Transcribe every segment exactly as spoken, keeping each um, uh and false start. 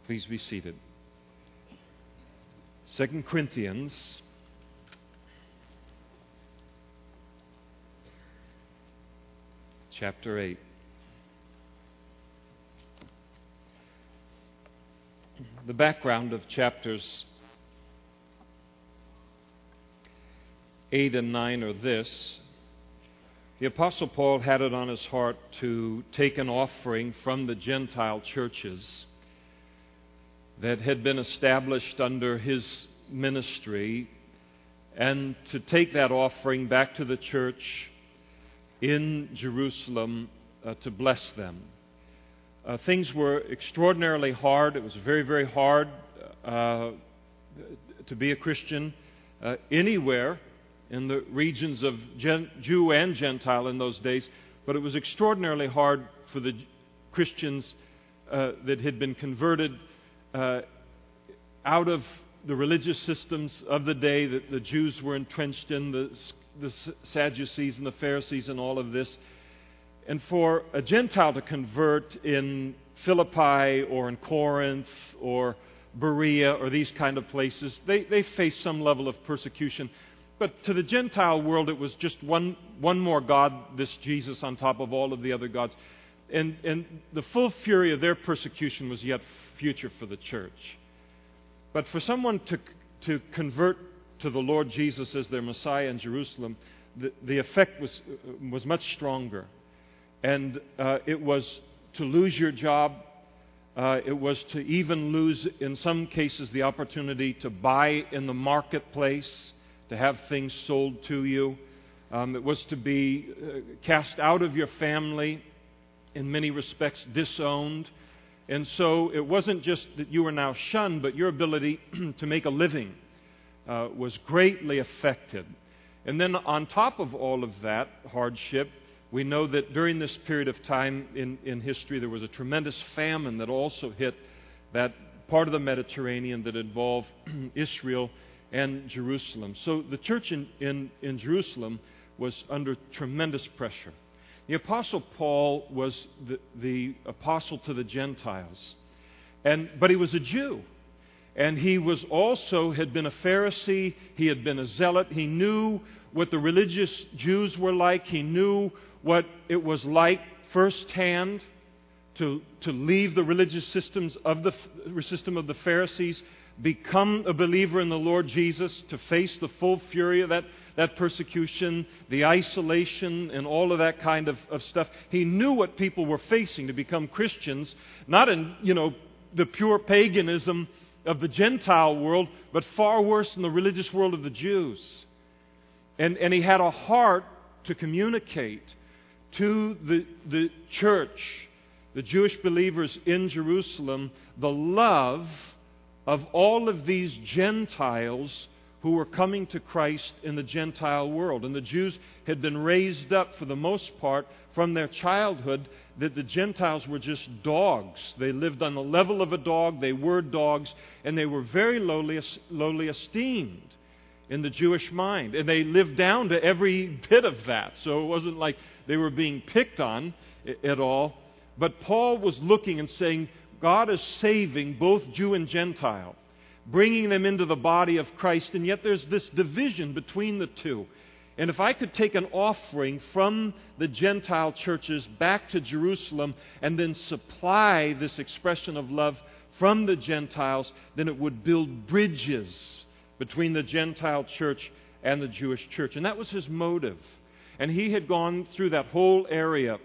Please be seated. Second Corinthians chapter eight. The background of chapters eight and nine are this. The Apostle Paul had it on his heart to take an offering from the Gentile churches that had been established under his ministry, and to take that offering back to the church in Jerusalem uh, to bless them. Uh, things were extraordinarily hard. It was very, very hard uh, to be a Christian uh, anywhere in the regions of Gen- Jew and Gentile in those days, but it was extraordinarily hard for the Christians uh, that had been converted Uh, out of the religious systems of the day that the Jews were entrenched in, the, the Sadducees and the Pharisees and all of this. And for a Gentile to convert in Philippi or in Corinth or Berea or these kind of places, they, they faced some level of persecution. But to the Gentile world, it was just one, one more God, this Jesus, on top of all of the other gods. And, and the full fury of their persecution was yet future for the church. But for someone to to convert to the Lord Jesus as their Messiah in Jerusalem, the, the effect was was much stronger. And uh, it was to lose your job. Uh, it was to even lose, in some cases, the opportunity to buy in the marketplace, to have things sold to you. Um, it was to be uh, cast out of your family, in many respects disowned. And so it wasn't just that you were now shunned, but your ability to make a living uh, was greatly affected. And then on top of all of that hardship, we know that during this period of time in, in history, there was a tremendous famine that also hit that part of the Mediterranean that involved Israel and Jerusalem. So the church in, in, in Jerusalem was under tremendous pressure. The Apostle Paul was the, the apostle to the Gentiles, and but he was a Jew, and he was also had been a Pharisee. He had been a zealot. He knew what the religious Jews were like. He knew what it was like firsthand to to leave the religious systems of the system of the Pharisees, become a believer in the Lord Jesus, to face the full fury of that, that persecution, the isolation, and all of that kind of, of stuff. He knew what people were facing to become Christians, not in, you know, the pure paganism of the Gentile world, but far worse in the religious world of the Jews. And, and he had a heart to communicate to the, the church, the Jewish believers in Jerusalem, the love of all of these Gentiles who were coming to Christ in the Gentile world. And the Jews had been raised up, for the most part, from their childhood, that the Gentiles were just dogs. They lived on the level of a dog, they were dogs, and they were very lowly, lowly esteemed in the Jewish mind. And they lived down to every bit of that. So it wasn't like they were being picked on at all. But Paul was looking and saying, God is saving both Jew and Gentile, bringing them into the body of Christ, and yet there's this division between the two. And if I could take an offering from the Gentile churches back to Jerusalem and then supply this expression of love from the Gentiles, then it would build bridges between the Gentile church and the Jewish church. And that was his motive. And he had gone through that whole area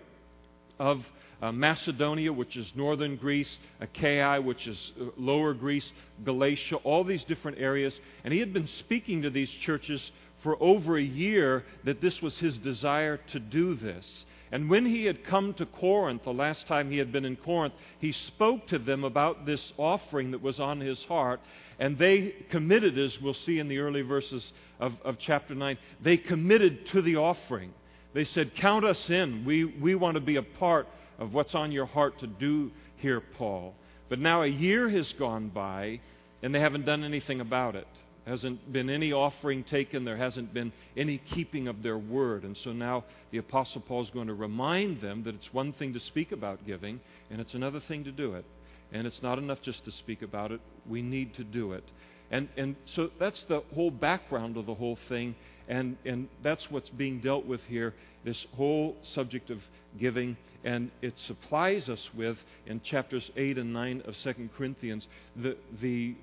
of Uh, Macedonia, which is northern Greece, Achaia, which is uh, lower Greece, Galatia, all these different areas. And he had been speaking to these churches for over a year that this was his desire to do this. And when he had come to Corinth, the last time he had been in Corinth, he spoke to them about this offering that was on his heart. And they committed, as we'll see in the early verses of, of chapter nine, they committed to the offering. They said, count us in. We, we want to be a part of what's on your heart to do here, Paul. But now a year has gone by, and they haven't done anything about it. There hasn't been any offering taken. There hasn't been any keeping of their word. And so now the Apostle Paul is going to remind them that it's one thing to speak about giving, and it's another thing to do it. And it's not enough just to speak about it. We need to do it. And and so that's the whole background of the whole thing. And, and that's what's being dealt with here, this whole subject of giving. And it supplies us with, in chapters eight and nine of Second Corinthians, the, the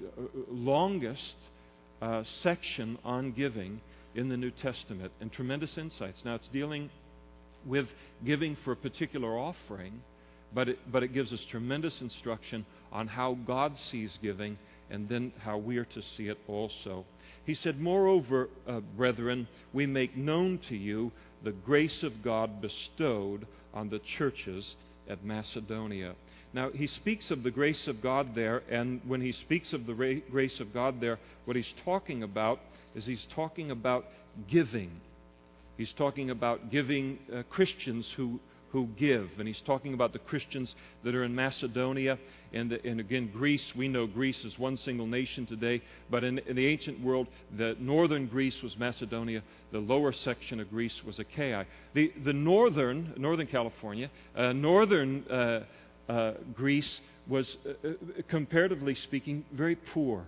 longest uh, section on giving in the New Testament, and tremendous insights. Now, it's dealing with giving for a particular offering, but it, but it gives us tremendous instruction on how God sees giving, and then how we are to see it also. He said, "Moreover, uh, brethren, we make known to you the grace of God bestowed on the churches at Macedonia." Now, he speaks of the grace of God there, and when he speaks of the ra- grace of God there, what he's talking about is he's talking about giving. He's talking about giving uh, Christians who who give. And he's talking about the Christians that are in Macedonia. And, and again, Greece, we know Greece is one single nation today. But in, in the ancient world, the northern Greece was Macedonia. The lower section of Greece was Achaia. The, the northern, northern California, uh, northern uh, uh, Greece was, uh, comparatively speaking, very poor.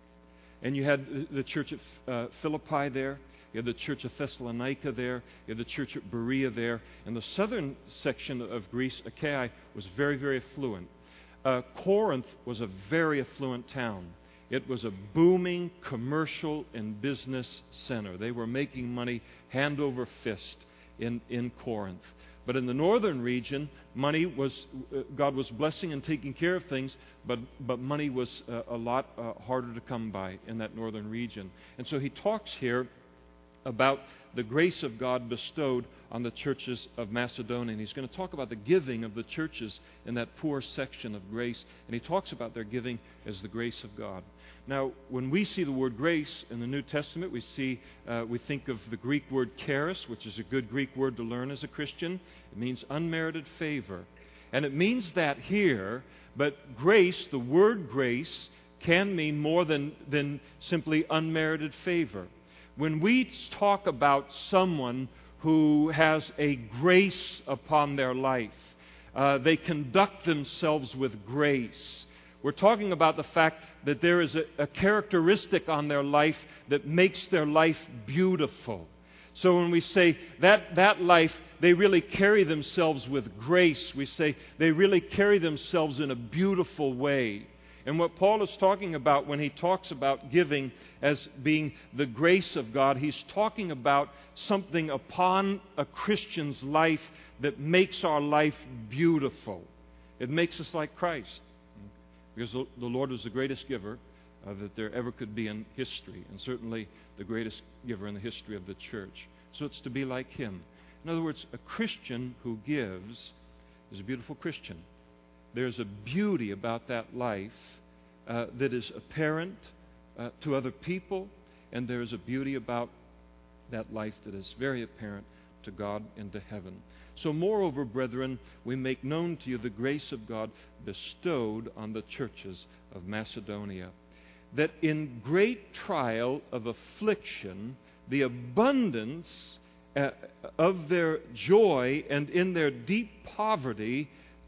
And you had the church at uh, Philippi there. You had the church of Thessalonica there. You had the church at Berea there. And the southern section of Greece, Achaia, was very, very affluent. Uh, Corinth was a very affluent town. It was a booming commercial and business center. They were making money hand over fist in, in Corinth. But in the northern region, money was, uh, God was blessing and taking care of things, but, but money was uh, a lot uh, harder to come by in that northern region. And so he talks here about the grace of God bestowed on the churches of Macedonia. And he's going to talk about the giving of the churches in that poor section of grace. And he talks about their giving as the grace of God. Now, when we see the word grace in the New Testament, we see, uh, we think of the Greek word charis, which is a good Greek word to learn as a Christian. It means unmerited favor. And it means that here, but grace, the word grace, can mean more than, than simply unmerited favor. When we talk about someone who has a grace upon their life, uh, they conduct themselves with grace. We're talking about the fact that there is a, a characteristic on their life that makes their life beautiful. So when we say that, that life, they really carry themselves with grace, we say they really carry themselves in a beautiful way. And what Paul is talking about when he talks about giving as being the grace of God, he's talking about something upon a Christian's life that makes our life beautiful. It makes us like Christ. Because the Lord is the greatest giver uh, that there ever could be in history, and certainly the greatest giver in the history of the church. So it's to be like Him. In other words, a Christian who gives is a beautiful Christian. There's a beauty about that life uh, that is apparent uh, to other people, and there's a beauty about that life that is very apparent to God and to heaven. So moreover, brethren, we make known to you the grace of God bestowed on the churches of Macedonia, that in great trial of affliction, the abundance uh, of their joy and in their deep poverty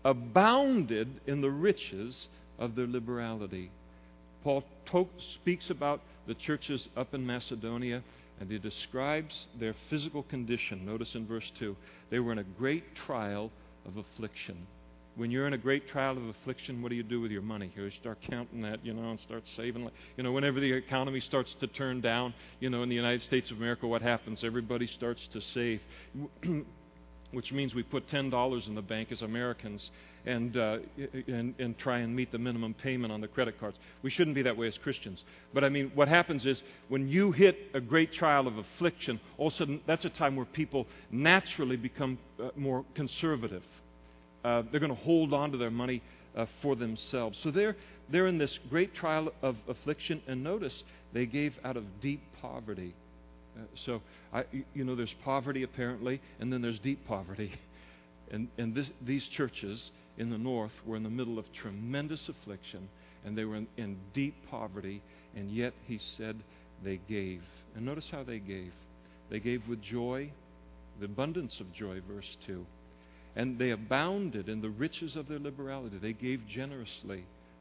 abounded in the riches of their liberality. Paul to- speaks about the churches up in Macedonia, and he describes their physical condition. Notice in verse two, they were in a great trial of affliction. When you're in a great trial of affliction, what do you do with your money? You start counting that, you know, and start saving. You know, whenever the economy starts to turn down, you know, in the United States of America, what happens? Everybody starts to save, which means we put ten dollars in the bank as Americans and, uh, and and try and meet the minimum payment on the credit cards. We shouldn't be that way as Christians. But I mean, what happens is when you hit a great trial of affliction, all of a sudden that's a time where people naturally become uh, more conservative. Uh, they're going to hold on to their money uh, for themselves. So they're they're in this great trial of affliction, and notice they gave out of deep poverty. Uh, so, I, you know, there's poverty apparently, and then there's deep poverty. And, and this, these churches in the north were in the middle of tremendous affliction, and they were in, in deep poverty, and yet he said they gave. And notice how they gave. They gave with joy, the abundance of joy, verse two. And they abounded in the riches of their liberality. They gave generously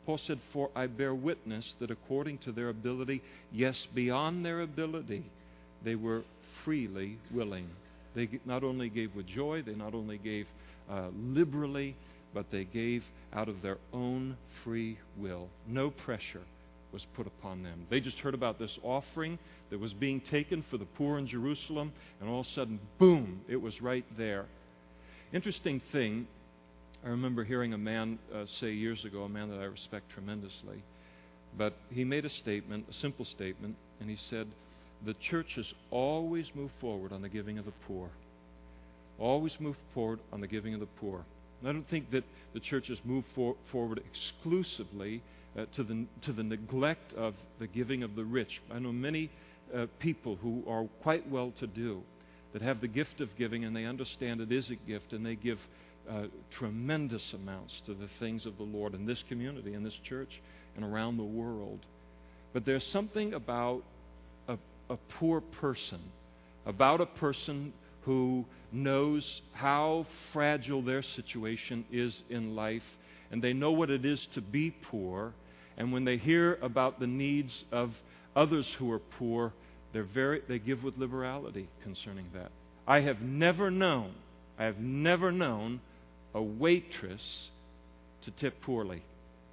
Paul said, "For I bear witness that according to their ability, yes, beyond their ability, they were freely willing." They not only gave with joy, they not only gave uh, liberally, but they gave out of their own free will. No pressure was put upon them. They just heard about this offering that was being taken for the poor in Jerusalem, and all of a sudden, boom, it was right there. Interesting thing, I remember hearing a man uh, say years ago, a man that I respect tremendously, but he made a statement, a simple statement, and he said, "The church has always moved forward on the giving of the poor. Always moved forward on the giving of the poor." And I don't think that the church has moved for, forward exclusively uh, to the to the neglect of the giving of the rich. I know many uh, people who are quite well-to-do that have the gift of giving, and they understand it is a gift, and they give uh, tremendous amounts to the things of the Lord in this community, in this church, and around the world. But there's something about a, a poor person, about a person who knows how fragile their situation is in life, and they know what it is to be poor, and when they hear about the needs of others who are poor, they're very they give with liberality concerning that. I have never known, I have never known a waitress to tip poorly,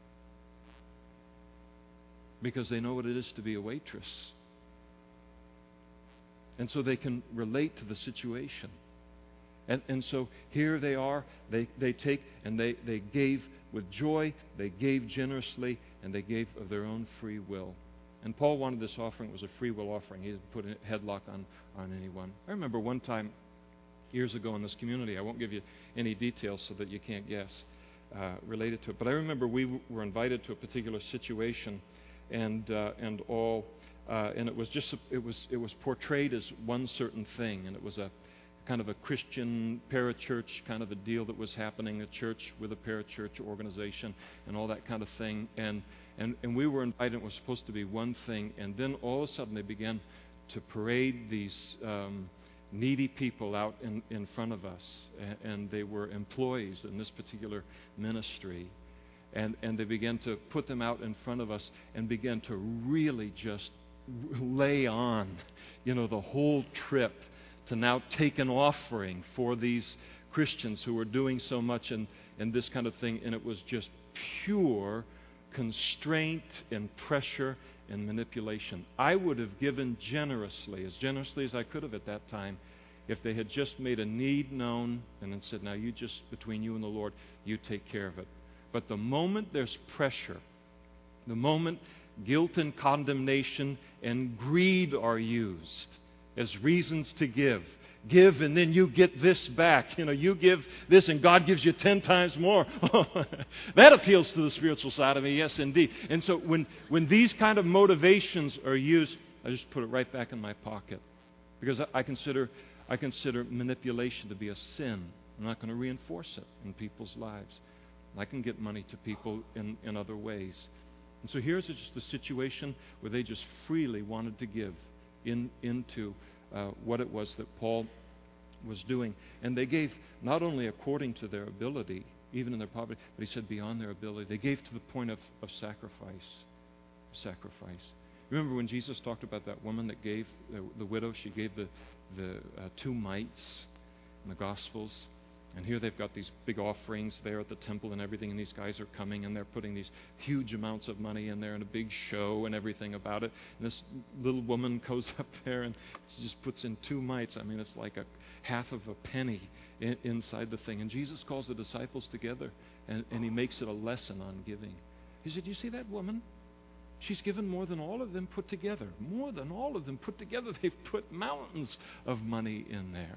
because they know what it is to be a waitress. And so they can relate to the situation. And and so here they are, they, they take and they, they gave with joy, they gave generously, and they gave of their own free will. And Paul wanted this offering, it was a free will offering. He didn't put a headlock on, on anyone. I remember one time, years ago in this community, I won't give you any details so that you can't guess, uh, related to it. But I remember we w- were invited to a particular situation, and uh, and all... Uh, and it was just it was it was portrayed as one certain thing, and it was a kind of a Christian parachurch kind of a deal that was happening, a church with a parachurch organization, and all that kind of thing. And and and we were invited. It was supposed to be one thing, and then all of a sudden they began to parade these um, needy people out in in front of us, and, and they were employees in this particular ministry. And and they began to put them out in front of us and began to really just lay on, you know, the whole trip to now take an offering for these Christians who were doing so much and, and this kind of thing. And it was just pure constraint and pressure and manipulation. I would have given generously, as generously as I could have at that time, if they had just made a need known and then said, "Now you just, between you and the Lord, you take care of it." But the moment there's pressure, the moment guilt and condemnation and greed are used as reasons to give. Give and then you get this back. You know, you give this and God gives you ten times more. That appeals to the spiritual side of me, yes indeed. And so when, when these kind of motivations are used, I just put it right back in my pocket. Because I, I consider I consider manipulation to be a sin. I'm not going to reinforce it in people's lives. I can get money to people in, in other ways. And so here's just a situation where they just freely wanted to give in, into uh, what it was that Paul was doing. And they gave not only according to their ability, even in their poverty, but he said beyond their ability. They gave to the point of, of sacrifice. Sacrifice. Remember when Jesus talked about that woman that gave, the, the widow, she gave the, the uh, two mites in the Gospels. And here they've got these big offerings there at the temple and everything, and these guys are coming and they're putting these huge amounts of money in there and a big show and everything about it. And this little woman goes up there and she just puts in two mites. I mean, it's like a half of a penny in, inside the thing. And Jesus calls the disciples together and, and he makes it a lesson on giving. He said, "You see that woman? She's given more than all of them put together. More than all of them put together. They've put mountains of money in there."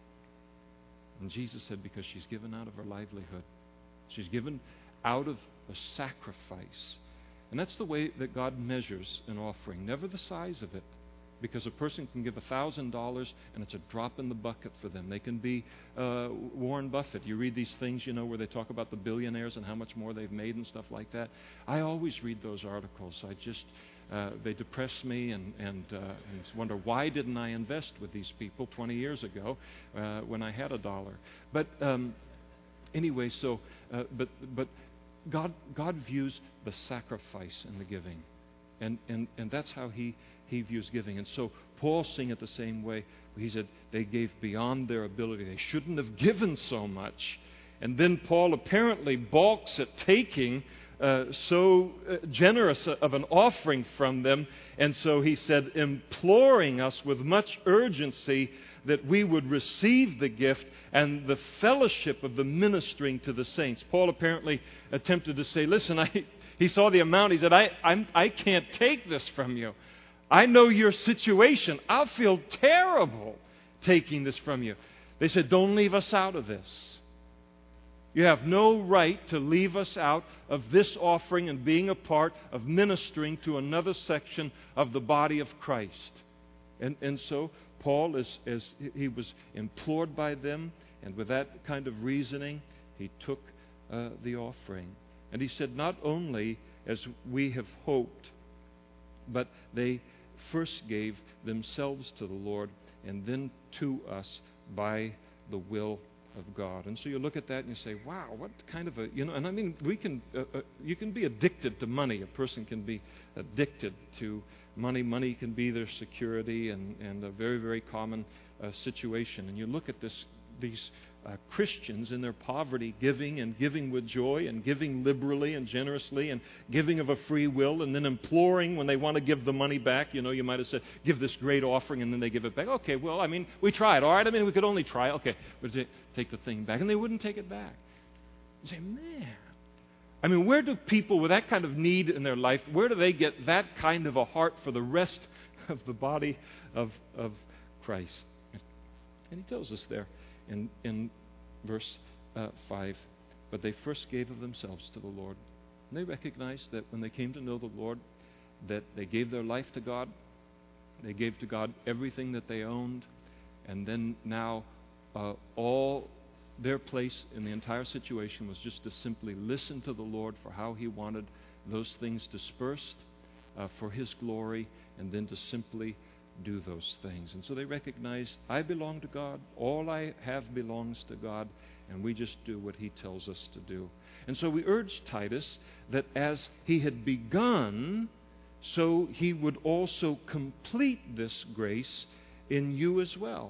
And Jesus said, because she's given out of her livelihood. She's given out of a sacrifice. And that's the way that God measures an offering. Never the size of it. Because a person can give one thousand dollars and it's a drop in the bucket for them. They can be uh, Warren Buffett. You read these things, you know, where they talk about the billionaires and how much more they've made and stuff like that. I always read those articles. I just... Uh, they depress me and, and, uh, and wonder, why didn't I invest with these people twenty years ago uh, when I had a dollar? But um, anyway, so, uh, but, but God, God views the sacrifice and the giving. And, and, and that's how he, he views giving. And so Paul's saying it the same way. He said they gave beyond their ability. They shouldn't have given so much. And then Paul apparently balks at taking uh, so uh, generous of an offering from them. And so he said, imploring us with much urgency that we would receive the gift and the fellowship of the ministering to the saints. Paul apparently attempted to say, listen, I, he saw the amount. He said, I, I'm, I can't take this from you. I know your situation. I'll feel terrible taking this from you. They said, don't leave us out of this. You have no right to leave us out of this offering and being a part of ministering to another section of the body of Christ. And, and so Paul, as, as he was implored by them, and with that kind of reasoning, he took uh, the offering. And he said, not only as we have hoped, but they first gave themselves to the Lord and then to us by the will of God. And so you look at that and you say, wow, what kind of a, you know, and I mean, we can, uh, uh, you can be addicted to money. A person can be addicted to money. Money can be their security, and, and a very, very common uh, situation. And you look at this, these uh, Christians in their poverty giving and giving with joy and giving liberally and generously and giving of a free will, and then imploring when they want to give the money back. You know, you might have said, give this great offering, and then they give it back. Okay, well, I mean, we tried. All right, I mean, we could only try. Okay, but take the thing back. And they wouldn't take it back. You say, man. I mean, where do people with that kind of need in their life, where do they get that kind of a heart for the rest of the body of, of Christ? And he tells us there in, in verse uh, five, but they first gave of themselves to the Lord. And they recognized that when they came to know the Lord, that they gave their life to God. They gave to God everything that they owned. And then now uh, all their place in the entire situation was just to simply listen to the Lord for how He wanted those things dispersed uh, for His glory, and then to simply do those things. And so they recognized, I belong to God, all I have belongs to God, and we just do what He tells us to do. And so we urge Titus that as he had begun, so he would also complete this grace in you as well.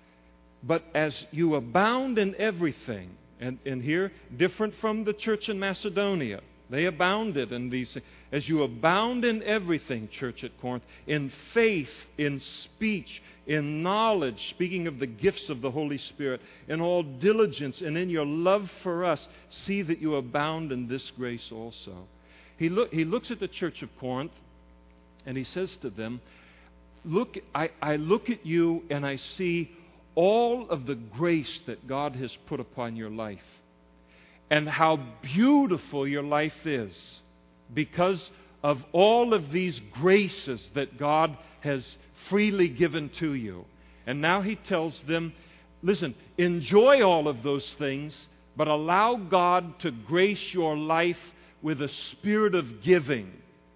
But as you abound in everything, and, and here, different from the church in Macedonia, they abounded in these things. As you abound in everything, church at Corinth, in faith, in speech, in knowledge, speaking of the gifts of the Holy Spirit, in all diligence, and in your love for us, see that you abound in this grace also. He, look, he looks at the church of Corinth, and he says to them, look, I, I look at you and I see all of the grace that God has put upon your life, and how beautiful your life is because of all of these graces that God has freely given to you. And now he tells them, listen, enjoy all of those things, but allow God to grace your life with a spirit of giving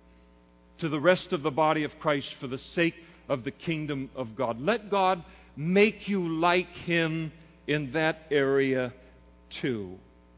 to the rest of the body of Christ for the sake of the kingdom of God. Let God make you like Him in that area too.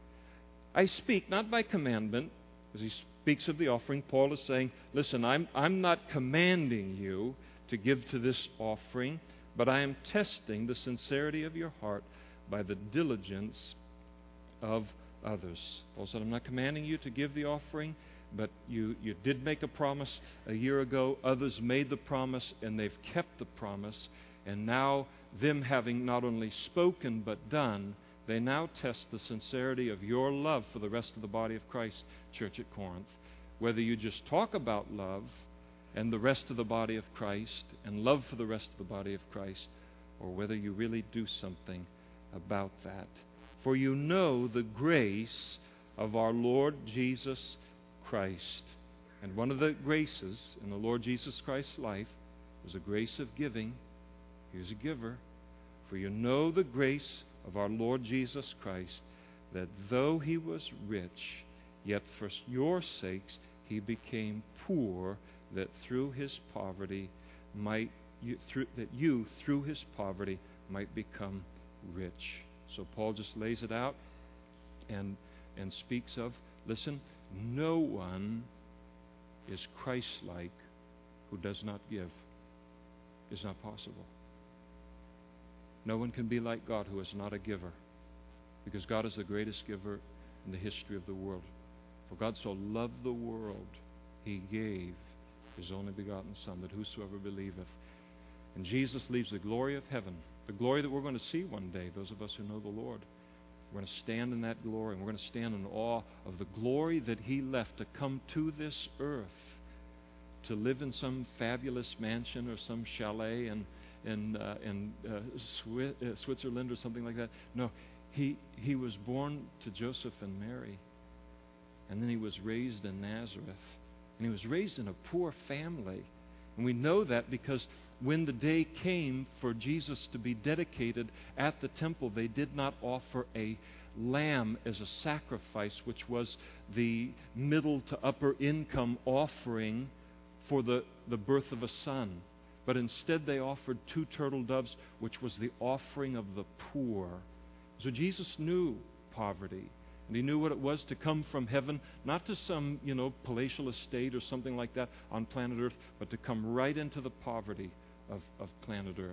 I speak not by commandment. As he speaks of the offering, Paul is saying, listen, I'm, I'm not commanding you to give to this offering, but I am testing the sincerity of your heart by the diligence of others. Paul said, I'm not commanding you to give the offering, but you, you did make a promise a year ago. Others made the promise, and they've kept the promise. And now, them having not only spoken but done, they now test the sincerity of your love for the rest of the body of Christ, church at Corinth. Whether you just talk about love and the rest of the body of Christ and love for the rest of the body of Christ, or whether you really do something about that. For you know the grace of our Lord Jesus Christ. And one of the graces in the Lord Jesus Christ's life was a grace of giving. He was a giver. For you know the grace of our Lord Jesus Christ, that though He was rich, yet for your sakes He became poor, that through His poverty might you, through, that you through His poverty might become rich. So Paul just lays it out and and speaks of, listen, no one is Christ-like who does not give. It's not possible. No one can be like God who is not a giver, because God is the greatest giver in the history of the world. For God so loved the world, He gave His only begotten Son, that whosoever believeth. And Jesus leaves the glory of heaven, the glory that we're going to see one day, those of us who know the Lord. We're going to stand in that glory, and we're going to stand in awe of the glory that He left to come to this earth, to live in some fabulous mansion or some chalet in, in, uh, in uh, Swi- uh, Switzerland or something like that. No, he, he was born to Joseph and Mary, and then He was raised in Nazareth. And He was raised in a poor family. And we know that because when the day came for Jesus to be dedicated at the temple, they did not offer a lamb as a sacrifice, which was the middle to upper income offering for the, the birth of a son. But instead they offered two turtle doves, which was the offering of the poor. So Jesus knew poverty. And He knew what it was to come from heaven, not to some, you know, palatial estate or something like that on planet Earth, but to come right into the poverty of, of planet Earth.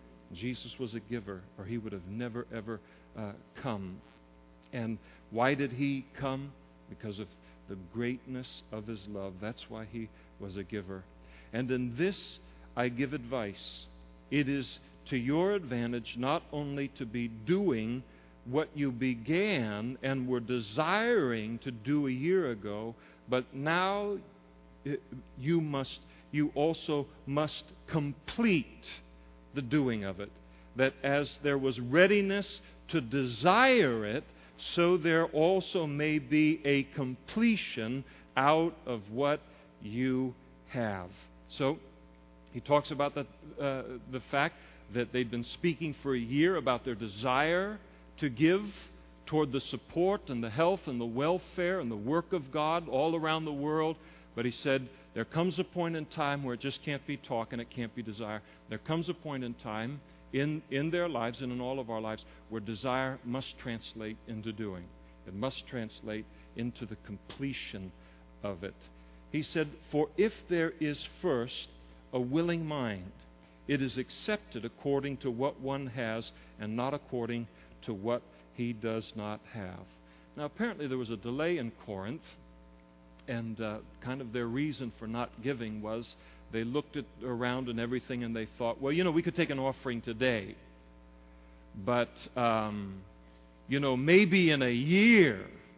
Jesus was a giver, or He would have never, ever uh, come. And why did He come? Because of the greatness of His love. That's why He was a giver. And in this I give advice. It is to your advantage not only to be doing what you began and were desiring to do a year ago, but now it, you must, you also must complete the doing of it. That as there was readiness to desire it, so there also may be a completion out of what you have. So he talks about the, uh, the fact that they'd been speaking for a year about their desire to give toward the support and the health and the welfare and the work of God all around the world. But he said, there comes a point in time where it just can't be talk and it can't be desire. There comes a point in time in, in their lives and in all of our lives where desire must translate into doing. It must translate into the completion of it. He said, for if there is first a willing mind, it is accepted according to what one has and not according to what he does not have. Now, apparently there was a delay in Corinth, and uh, kind of their reason for not giving was they looked at around and everything and they thought, well, you know, we could take an offering today, but, um, you know, maybe in a year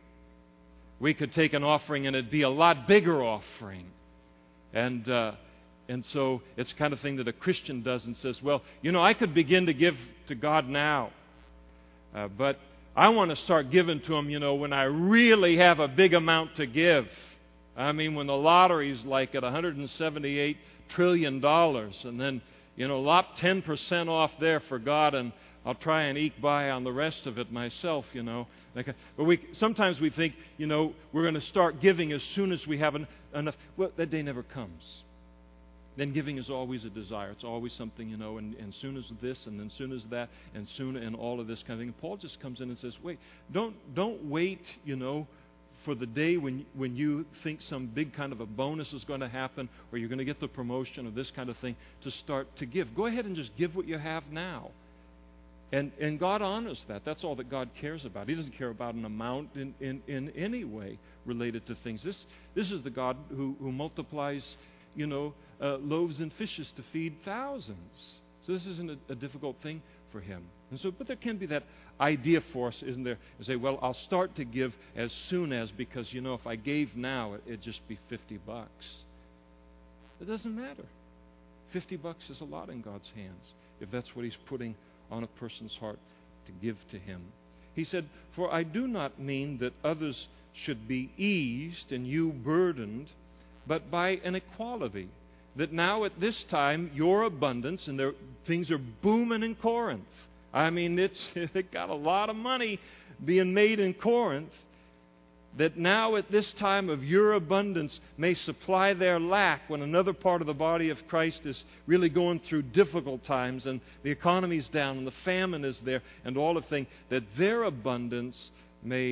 we could take an offering and it'd be a lot bigger offering. And uh, and so it's the kind of thing that a Christian does and says, well, you know, I could begin to give to God now. Uh, but I want to start giving to Him, you know, when I really have a big amount to give. I mean, when the lottery's like at one hundred seventy-eight trillion dollars, and then, you know, lop ten percent off there for God, and I'll try and eke by on the rest of it myself, you know. Like, but we sometimes we think, you know, we're going to start giving as soon as we have enough. Well, that day never comes. Then giving is always a desire. It's always something, you know, and, and soon as this, and then soon as that, and soon and all of this kind of thing. And Paul just comes in and says, wait, don't don't wait, you know, for the day when when you think some big kind of a bonus is going to happen, or you're going to get the promotion or this kind of thing, to start to give. Go ahead and just give what you have now. And and God honors that. That's all that God cares about. He doesn't care about an amount in, in, in any way related to things. This this is the God who, who multiplies, you know, uh, loaves and fishes to feed thousands. So this isn't a, a difficult thing for Him. And so, but there can be that idea for us, isn't there? To say, well, I'll start to give as soon as, because, you know, if I gave now, it, it'd just be fifty bucks. It doesn't matter. fifty bucks is a lot in God's hands if that's what He's putting on a person's heart to give to Him. He said, for I do not mean that others should be eased and you burdened, but by an equality, that now at this time your abundance, and there, things are booming in Corinth. I mean, it's it got a lot of money being made in Corinth, that now at this time of your abundance may supply their lack when another part of the body of Christ is really going through difficult times and the economy's down and the famine is there and all of things, that their abundance may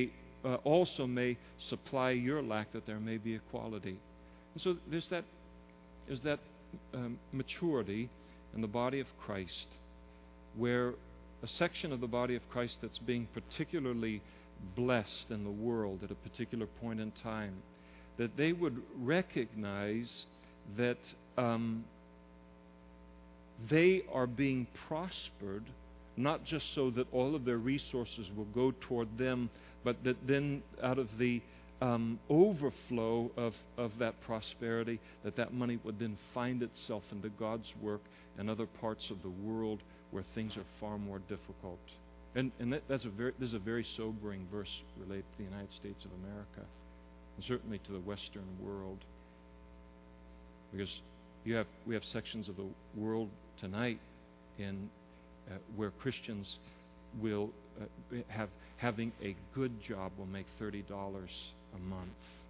uh, also may supply your lack, that there may be equality. And so there's that, there's that um, maturity in the body of Christ, where a section of the body of Christ that's being particularly blessed in the world at a particular point in time, that they would recognize that um, they are being prospered, not just so that all of their resources will go toward them, but that then out of the um, overflow of, of that prosperity, that that money would then find itself into God's work in other parts of the world where things are far more difficult. And, and that, that's a very, this is a very sobering verse related to the United States of America, and certainly to the Western world. Because you have, we have sections of the world tonight in uh, where Christians will uh, have having a good job will make thirty dollars a month.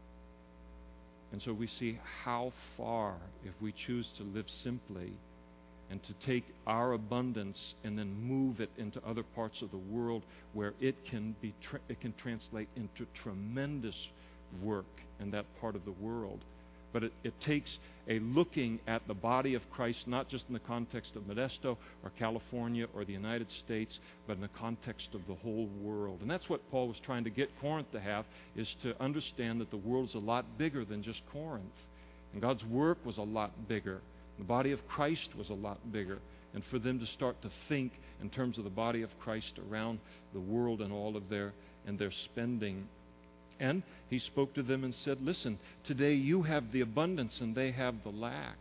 And so we see how far, if we choose to live simply and to take our abundance and then move it into other parts of the world where it can be tra- it can translate into tremendous work in that part of the world. But it, it takes a looking at the body of Christ, not just in the context of Modesto or California or the United States, but in the context of the whole world. And that's what Paul was trying to get Corinth to have, is to understand that the world is a lot bigger than just Corinth. And God's work was a lot bigger. The body of Christ was a lot bigger. And for them to start to think in terms of the body of Christ around the world and all of their and their spending. And he spoke to them and said, listen, today you have the abundance and they have the lack.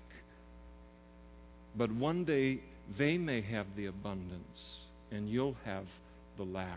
But one day they may have the abundance and you'll have the lack.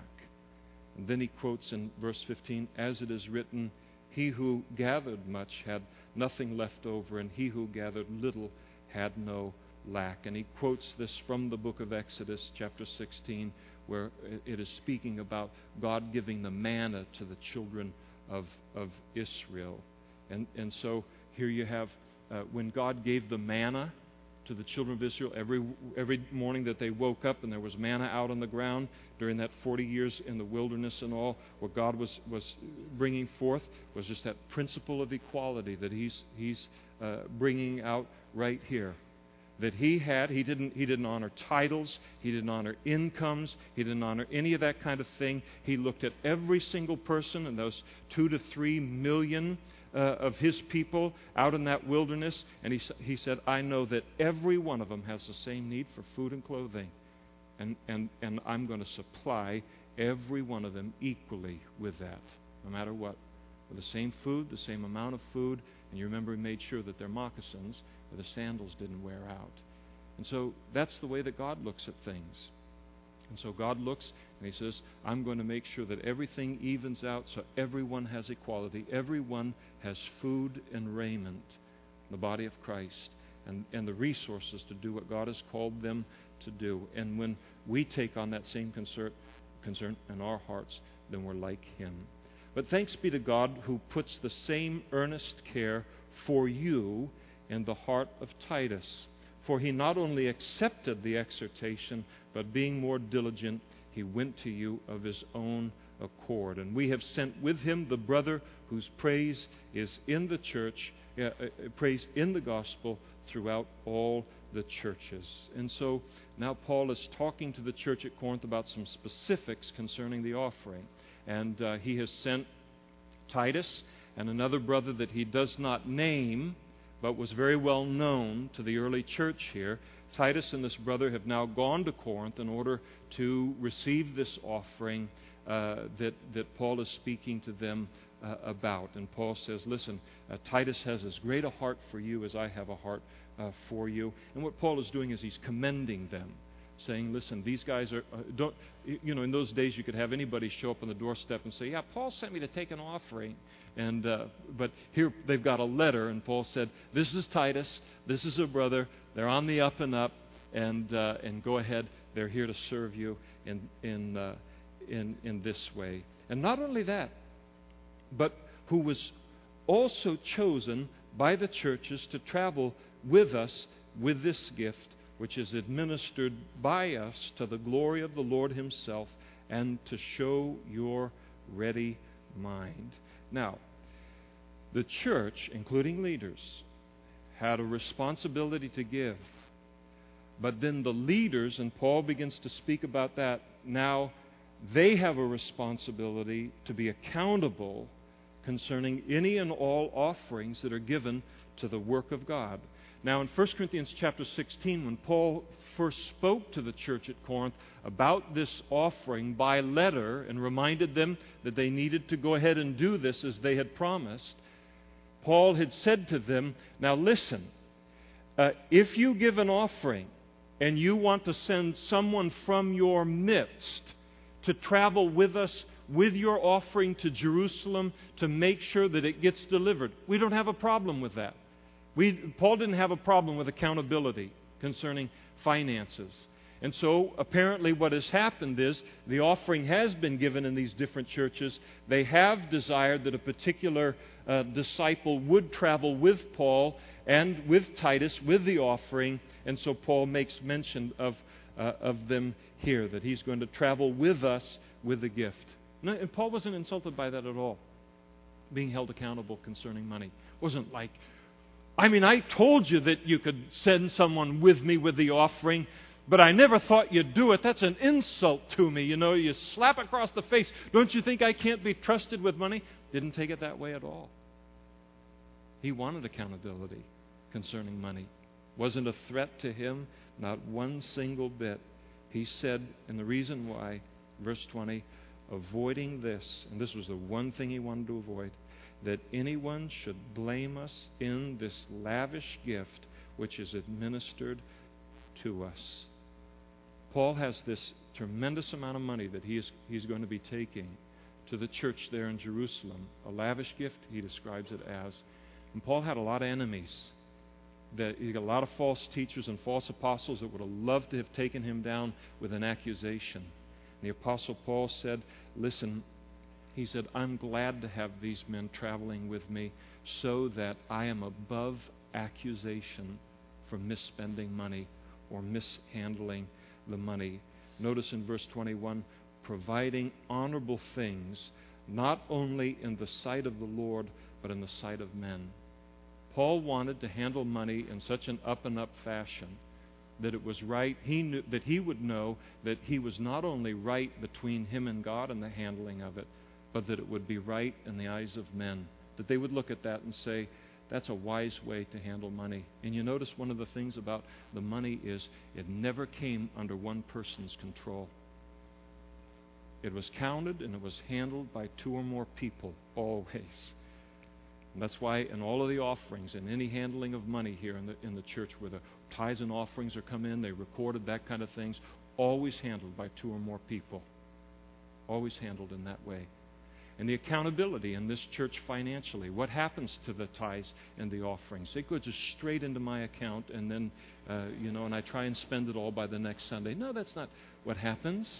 And then he quotes in verse fifteen, as it is written, he who gathered much had nothing left over, and he who gathered little had no lack. And he quotes this from the book of Exodus, chapter sixteen, where it is speaking about God giving the manna to the children of of Israel. And and so here you have uh, when God gave the manna to the children of Israel every every morning that they woke up, and there was manna out on the ground during that forty years in the wilderness and all, what God was was bringing forth was just that principle of equality that he's he's uh, bringing out right here. That he had, he didn't he didn't honor titles, he didn't honor incomes, he didn't honor any of that kind of thing. He looked at every single person and those two to three million uh, of his people out in that wilderness, and he he said, I know that every one of them has the same need for food and clothing, and and and I'm going to supply every one of them equally with that, no matter what, with the same food, the same amount of food. And you remember he made sure that their moccasins or the sandals didn't wear out. And so that's the way that God looks at things. And so God looks and he says, I'm going to make sure that everything evens out so everyone has equality. Everyone has food and raiment in the body of Christ, and, and the resources to do what God has called them to do. And when we take on that same concern, concern in our hearts, then we're like him. But thanks be to God who puts the same earnest care for you in the heart of Titus. For he not only accepted the exhortation, but being more diligent, he went to you of his own accord. And we have sent with him the brother whose praise is in the church, uh, uh, praise in the gospel throughout all the churches. And so now Paul is talking to the church at Corinth about some specifics concerning the offering. And uh, he has sent Titus and another brother that he does not name, but was very well known to the early church here. Titus and this brother have now gone to Corinth in order to receive this offering uh, that, that Paul is speaking to them uh, about. And Paul says, listen, uh, Titus has as great a heart for you as I have a heart uh, for you. And what Paul is doing is he's commending them, saying, listen, these guys are, uh, don't, you know, in those days you could have anybody show up on the doorstep and say, yeah, Paul sent me to take an offering. And uh, but here they've got a letter, and Paul said, this is Titus, this is a brother, they're on the up and up, and uh, and go ahead, they're here to serve you in in uh, in in this way. And not only that, but who was also chosen by the churches to travel with us with this gift, which is administered by us to the glory of the Lord himself, and to show your ready mind. Now, the church, including leaders, had a responsibility to give. But then the leaders, and Paul begins to speak about that, now they have a responsibility to be accountable concerning any and all offerings that are given to the work of God. Now in First Corinthians chapter sixteen, when Paul first spoke to the church at Corinth about this offering by letter and reminded them that they needed to go ahead and do this as they had promised, Paul had said to them, now listen, uh, if you give an offering and you want to send someone from your midst to travel with us with your offering to Jerusalem to make sure that it gets delivered, we don't have a problem with that. We, Paul didn't have a problem with accountability concerning finances. And so apparently what has happened is the offering has been given in these different churches. They have desired that a particular uh, disciple would travel with Paul and with Titus with the offering. And so Paul makes mention of, uh, of them here, that he's going to travel with us with the gift. And Paul wasn't insulted by that at all, being held accountable concerning money. It wasn't like, I mean, I told you that you could send someone with me with the offering, but I never thought you'd do it. That's an insult to me. You know, you slap across the face. Don't you think I can't be trusted with money? Didn't take it that way at all. He wanted accountability concerning money. Wasn't a threat to him, not one single bit. He said, and the reason why, verse twenty, avoiding this, and this was the one thing he wanted to avoid, that anyone should blame us in this lavish gift which is administered to us. Paul has this tremendous amount of money that he is, he's going to be taking to the church there in Jerusalem. A lavish gift, he describes it as. And Paul had a lot of enemies. That he got a lot of false teachers and false apostles that would have loved to have taken him down with an accusation. And the Apostle Paul said, listen, he said, I'm glad to have these men traveling with me so that I am above accusation for misspending money or mishandling the money. Notice in verse twenty-one, providing honorable things, not only in the sight of the Lord, but in the sight of men. Paul wanted to handle money in such an up-and-up fashion that it was right, he knew, that he would know that he was not only right between him and God in the handling of it, but that it would be right in the eyes of men. That they would look at that and say, that's a wise way to handle money. And you notice one of the things about the money is it never came under one person's control. It was counted and it was handled by two or more people, always. And that's why in all of the offerings and any handling of money here in the in the church, where the tithes and offerings are come in, they recorded that kind of things, always handled by two or more people. Always handled in that way. And the accountability in this church financially. What happens to the tithes and the offerings? It goes just straight into my account, and then, uh, you know, and I try and spend it all by the next Sunday. No, that's not what happens.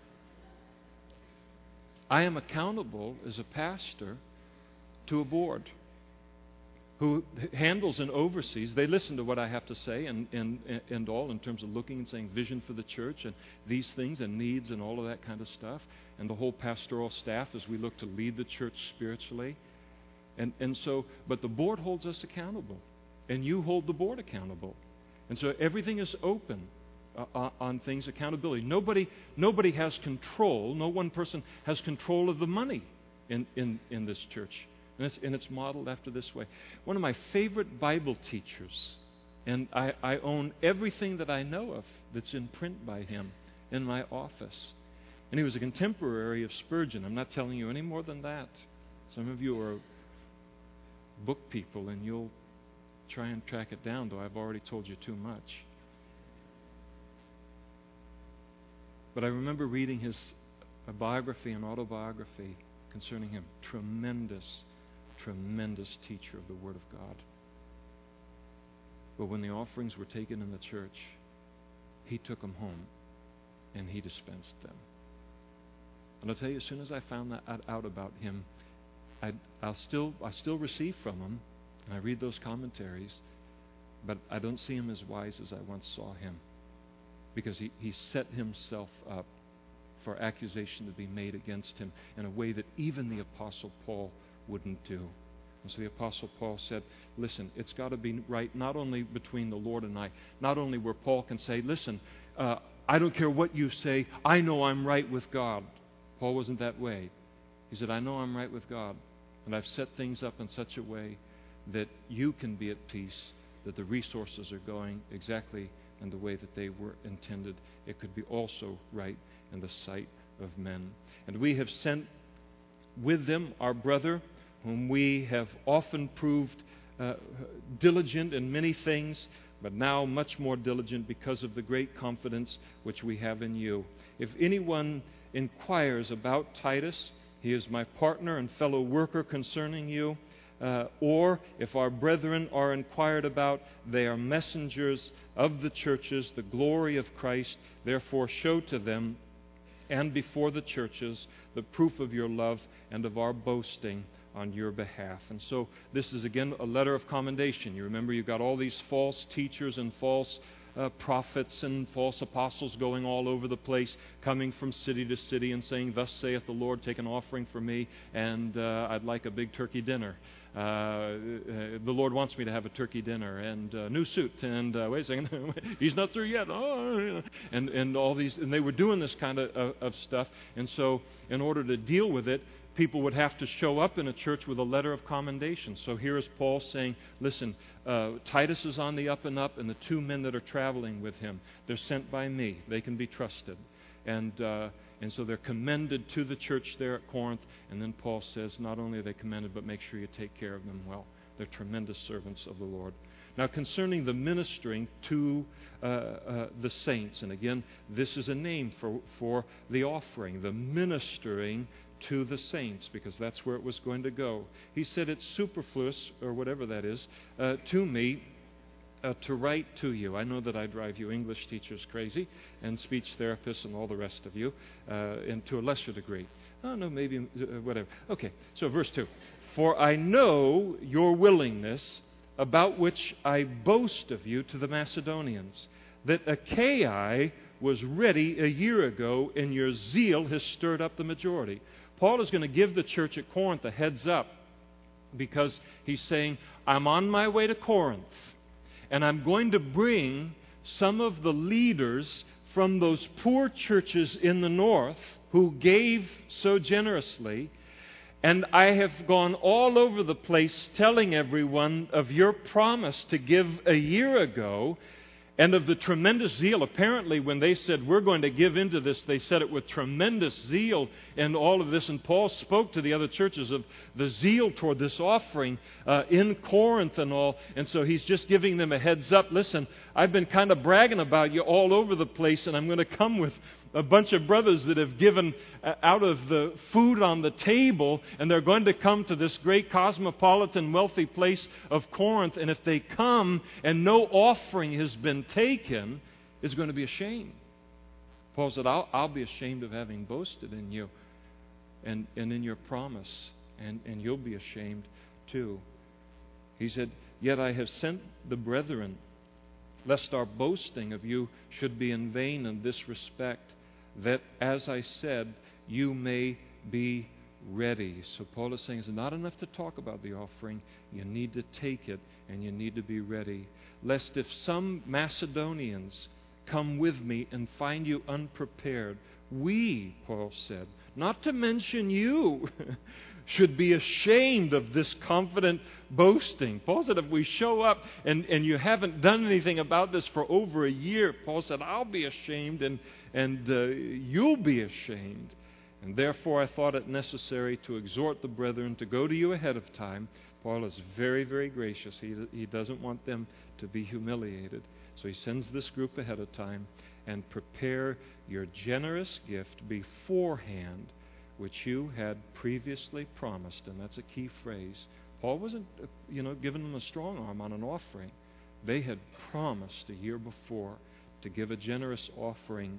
I am accountable as a pastor to a board who handles and oversees. They listen to what I have to say and, and, and all in terms of looking and saying vision for the church and these things and needs and all of that kind of stuff. And the whole pastoral staff as we look to lead the church spiritually. And, and so, but the board holds us accountable. And you hold the board accountable. And so everything is open uh, on things, accountability. Nobody, nobody has control. No one person has control of the money in, in, in this church. And it's, and it's modeled after this way. One of my favorite Bible teachers, and I, I own everything that I know of that's in print by him in my office. And he was a contemporary of Spurgeon. I'm not telling you any more than that. Some of you are book people and you'll try and track it down, though I've already told you too much. But I remember reading his a biography and autobiography concerning him. Tremendous Tremendous teacher of the Word of God. But when the offerings were taken in the church, he took them home and he dispensed them. And I'll tell you, as soon as I found that out about him, I'd, I'll still I still receive from him, and I read those commentaries, but I don't see him as wise as I once saw him, because he, he set himself up for accusation to be made against him in a way that even the Apostle Paul wouldn't do. And so the Apostle Paul said, listen, it's got to be right not only between the Lord and I, not only where Paul can say, listen, uh, I don't care what you say, I know I'm right with God. Paul wasn't that way. He said, I know I'm right with God, and I've set things up in such a way that you can be at peace, that the resources are going exactly in the way that they were intended. It could be also right in the sight of men. And we have sent with them our brother, whom we have often proved uh, diligent in many things, but now much more diligent because of the great confidence which we have in you. If anyone inquires about Titus, he is my partner and fellow worker concerning you. Uh, or if our brethren are inquired about, they are messengers of the churches, the glory of Christ. Therefore show to them and before the churches the proof of your love and of our boasting on your behalf. And so this is again a letter of commendation. You remember you've got all these false teachers and false uh, prophets and false apostles going all over the place, coming from city to city and saying, thus saith the Lord, take an offering for me, and uh, I'd like a big turkey dinner. Uh, uh, the Lord wants me to have a turkey dinner and a new suit, and uh, wait a second, he's not through yet. Oh, and and all these, and they were doing this kind of, of, of stuff. And so, in order to deal with it, people would have to show up in a church with a letter of commendation. So here is Paul saying, listen, uh, Titus is on the up and up, and the two men that are traveling with him, they're sent by me. They can be trusted. And uh, and so they're commended to the church there at Corinth. And then Paul says, not only are they commended, but make sure you take care of them well. They're tremendous servants of the Lord. Now, concerning the ministering to uh, uh, the saints, and again, this is a name for, for the offering, the ministering to the saints, because that's where it was going to go. He said it's superfluous, or whatever that is, uh, to me uh, to write to you. I know that I drive you English teachers crazy, and speech therapists and all the rest of you, uh, and to a lesser degree. Oh, no, maybe, uh, whatever. Okay, so verse two. For I know your willingness, about which I boast of you to the Macedonians, that Achaia was ready a year ago, and your zeal has stirred up the majority. Paul is going to give the church at Corinth a heads up, because he's saying, I'm on my way to Corinth, and I'm going to bring some of the leaders from those poor churches in the north who gave so generously. And I have gone all over the place telling everyone of your promise to give a year ago, and of the tremendous zeal. Apparently, when they said, we're going to give into this, they said it with tremendous zeal and all of this. And Paul spoke to the other churches of the zeal toward this offering uh, in Corinth and all. And so he's just giving them a heads up. Listen, I've been kind of bragging about you all over the place, and I'm going to come with a bunch of brothers that have given out of the food on the table, and they're going to come to this great cosmopolitan wealthy place of Corinth, and if they come and no offering has been taken, it's going to be a shame. Paul said, I'll, I'll be ashamed of having boasted in you and, and in your promise, and, and you'll be ashamed too. He said, yet I have sent the brethren, lest our boasting of you should be in vain in this respect, that, as I said, you may be ready. So Paul is saying it's not enough to talk about the offering. You need to take it, and you need to be ready. Lest if some Macedonians come with me and find you unprepared, we, Paul said, not to mention you, should be ashamed of this confident boasting. Paul said, if we show up and, and you haven't done anything about this for over a year, Paul said, I'll be ashamed and, and uh, you'll be ashamed. And therefore I thought it necessary to exhort the brethren to go to you ahead of time. Paul is very, very gracious. He, he doesn't want them to be humiliated. So he sends this group ahead of time, and prepare your generous gift beforehand, which you had previously promised. And that's a key phrase. Paul wasn't, you know, giving them a strong arm on an offering. They had promised a year before to give a generous offering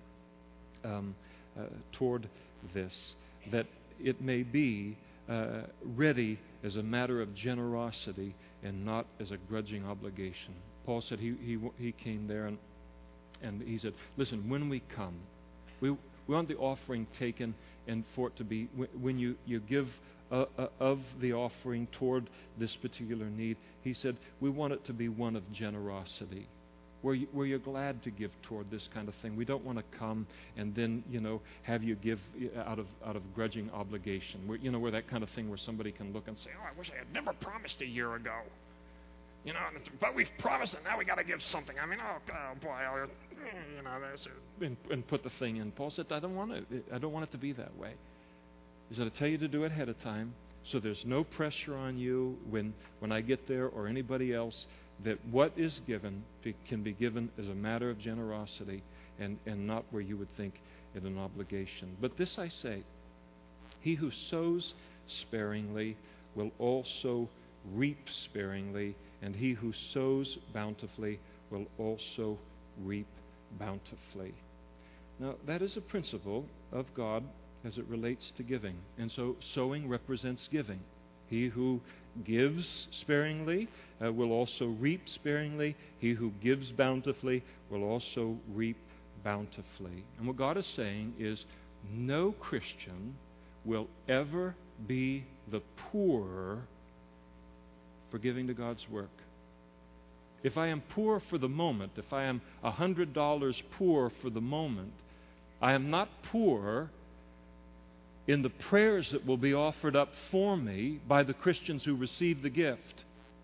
um, uh, toward this, that it may be uh, ready as a matter of generosity and not as a grudging obligation. Paul said he he he came there and and he said, listen, when we come, we We want the offering taken and for it to be, when you, you give uh, uh, of the offering toward this particular need, he said, we want it to be one of generosity, where, you, where you're glad to give toward this kind of thing. We don't want to come and then, you know, have you give out of out of grudging obligation. Where, you know, where that kind of thing where somebody can look and say, oh, I wish I had never promised a year ago. You know, but we've promised it, now we got to give something. I mean, oh, oh boy, I'll, you know, there's a, and, and put the thing in. Paul said, I don't want it. I don't want it to be that way. He said, I tell you to do it ahead of time, so there's no pressure on you when when I get there or anybody else. That what is given be, can be given as a matter of generosity and, and not where you would think it an obligation. But this I say, he who sows sparingly will also reap sparingly, and he who sows bountifully will also reap bountifully. Now, that is a principle of God as it relates to giving. And so sowing represents giving. He who gives sparingly uh, will also reap sparingly. He who gives bountifully will also reap bountifully. And what God is saying is no Christian will ever be the poorer for giving to God's work. If I am poor for the moment, if I am one hundred dollars poor for the moment, I am not poor in the prayers that will be offered up for me by the Christians who receive the gift,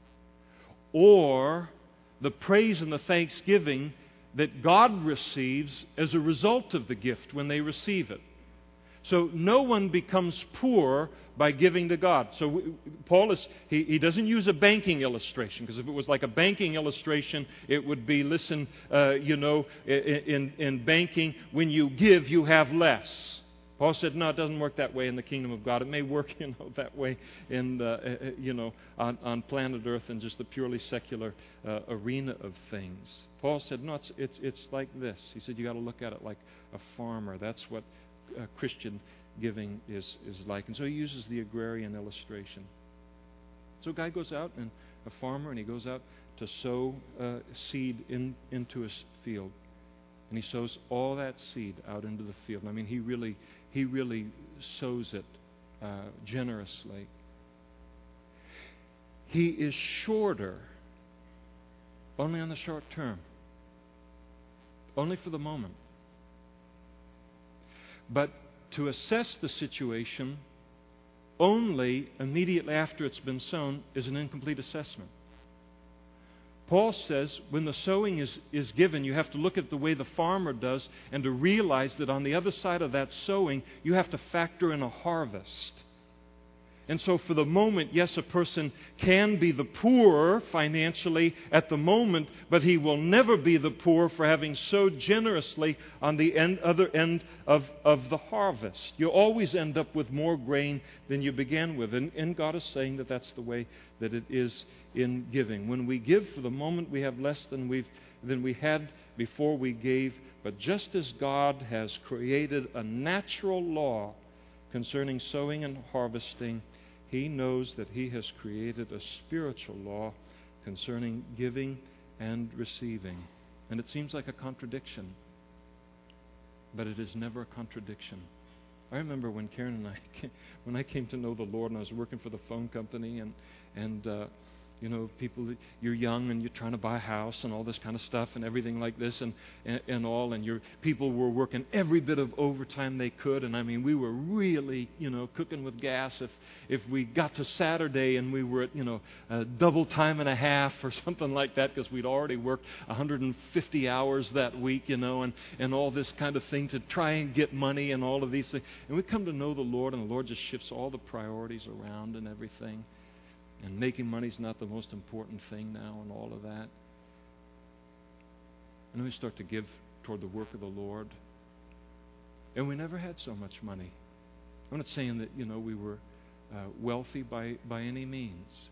or the praise and the thanksgiving that God receives as a result of the gift when they receive it. So no one becomes poor by giving to God. So we, Paul is, he, he doesn't use a banking illustration, because if it was like a banking illustration, it would be, listen, uh, you know, in, in banking, when you give, you have less. Paul said, no, it doesn't work that way in the kingdom of God. It may work, you know, that way in, uh, you know, on, on planet Earth in just the purely secular uh, arena of things. Paul said, no, it's, it's, it's like this. He said, you got to look at it like a farmer. That's what uh, Christian giving is, is like. And so he uses the agrarian illustration. So a guy goes out, and a farmer, and he goes out to sow uh, seed in, into his field. And he sows all that seed out into the field. I mean, he really, he really sows it uh, generously. He is shorter only on the short term, only for the moment. But to assess the situation only immediately after it's been sown is an incomplete assessment. Paul says when the sowing is, is given, you have to look at the way the farmer does and to realize that on the other side of that sowing, you have to factor in a harvest. And so for the moment, yes, a person can be the poorer financially at the moment, but he will never be the poorer for having sowed generously on the end, other end of, of the harvest. You always end up with more grain than you began with. And, and God is saying that that's the way that it is in giving. When we give for the moment, we have less than we've than we had before we gave. But just as God has created a natural law concerning sowing and harvesting, He knows that He has created a spiritual law concerning giving and receiving. And it seems like a contradiction, but it is never a contradiction. I remember when Karen and I, came, when I came to know the Lord, and I was working for the phone company, and and uh, you know, people, you're young and you're trying to buy a house and all this kind of stuff and everything like this and, and, and all. And your people were working every bit of overtime they could. And I mean, we were really, you know, cooking with gas. If if we got to Saturday and we were at, you know, a double time and a half or something like that, because we'd already worked one hundred fifty hours that week, you know, and, and all this kind of thing to try and get money and all of these things. And we come to know the Lord, and the Lord just shifts all the priorities around and everything. And making money's not the most important thing now and all of that. And then we start to give toward the work of the Lord. And we never had so much money. I'm not saying that, you know, we were uh, wealthy by, by any means.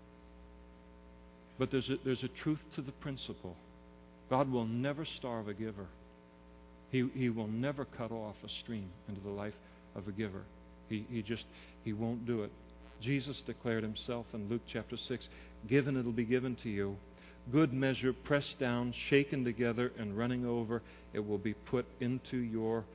But there's a, there's a truth to the principle. God will never starve a giver. He, he will never cut off a stream into the life of a giver. He, he just, He won't do it. Jesus declared Himself in Luke chapter six, "Given it'll be given to you. Good measure, pressed down, shaken together, and running over, it will be put into your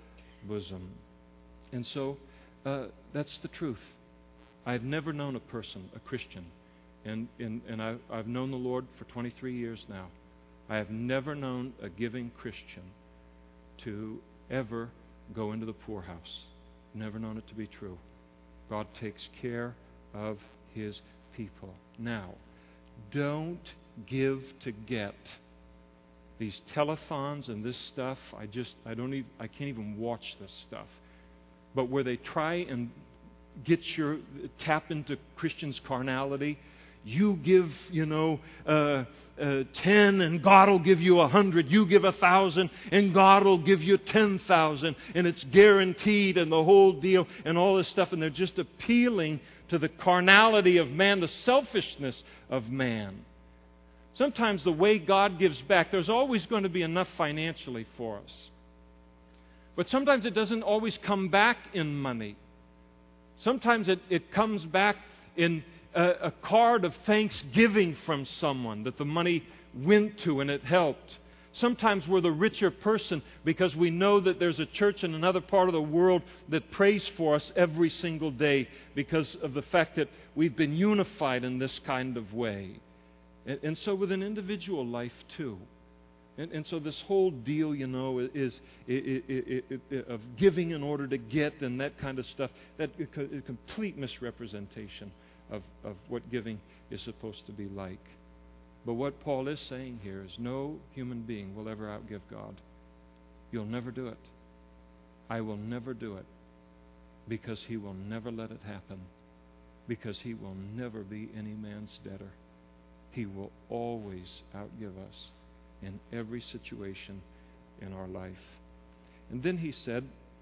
bosom. And so, uh, that's the truth. I've never known a person, a Christian, and, and, and I, I've known the Lord for twenty-three years now. I have never known a giving Christian to ever go into the poorhouse. Never known it to be true. God takes care of His people. Now, don't give to get. These telethons and this stuff, I just, I don't even, I can't even watch this stuff. But where they try and get your, tap into Christians' carnality, you give, you know, uh, uh, ten and God will give you a hundred. You give a thousand and God will give you ten thousand. And it's guaranteed and the whole deal and all this stuff. And they're just appealing to the carnality of man, the selfishness of man. Sometimes the way God gives back, there's always going to be enough financially for us. But sometimes it doesn't always come back in money. Sometimes it, it comes back in a, a card of thanksgiving from someone that the money went to and it helped. Sometimes we're the richer person because we know that there's a church in another part of the world that prays for us every single day because of the fact that we've been unified in this kind of way. And, and so with an individual life too. And, and so this whole deal, you know, is, is, is, is of giving in order to get and that kind of stuff, that is a complete misrepresentation of, of what giving is supposed to be like. But what Paul is saying here is no human being will ever outgive God. You'll never do it. I will never do it because He will never let it happen, because He will never be any man's debtor. He will always outgive us in every situation in our life. And then he said,